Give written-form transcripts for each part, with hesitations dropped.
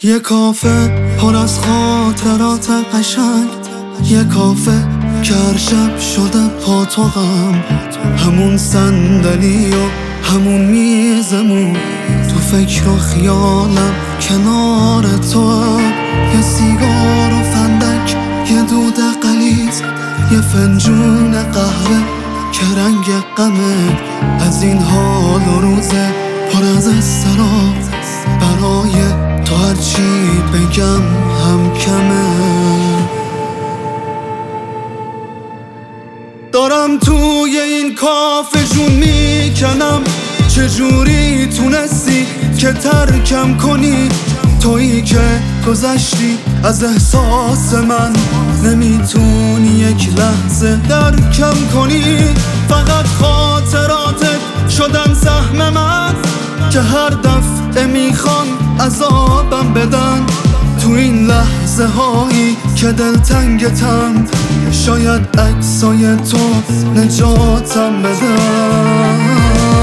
یه کافه پر از خاطرات قشنگ، یه کافه که هر شب شده پاتوقم، همون صندلی و همون میزمون، تو فکر و خیالم کنار تو. یه سیگار و فندک، یه دود قلیز، یه فنجون قهوه که رنگ غمه. از این حال و روزه پر از اضطراب، برای تو هرچی بگم هم کمه. دارم توی این کافه جون میکنم، چجوری تونستی که ترکم کنی؟ تویی که گذشتی از احساس من، نمیتونی یک لحظه درکم کنی. فقط خاطراتت شدن سهم من، که هر دفعه میخوان عذابم بدن. تو این لحظه هایی که دلتنگتم، شاید عکسای تو نجاتم بدن.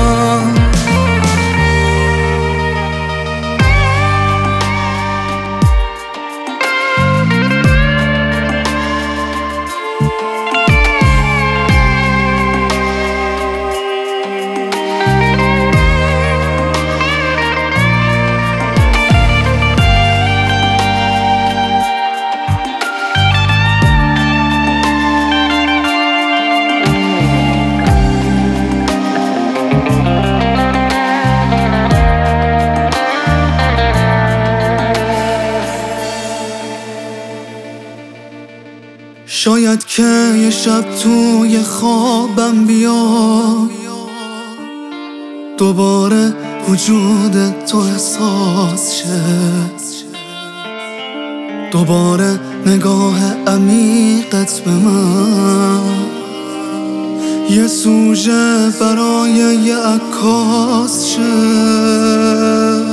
شاید که یه شب توی خوابم بیاد، دوباره وجود تو احساس شه، دوباره نگاه عمیقت به من یه سوژه برای یه عکاس شه.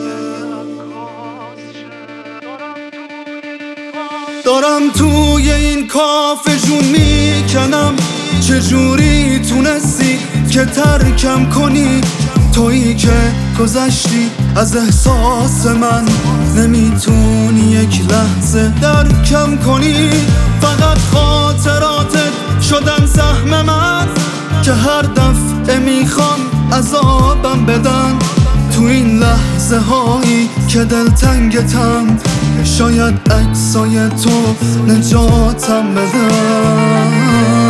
دارم توی این کافه جون میکنم، چجوری تونستی که ترکم کنی؟ تویی که گذشتی از احساس من، نمیتونی یک لحظه درکم کنی. فقط خاطراتت شدن سهم من، که هر دفعه میخوان عذابم بدن. تو این لحظه هایی که دلتنگتم، شاید عکسای تو نجاتم بدن.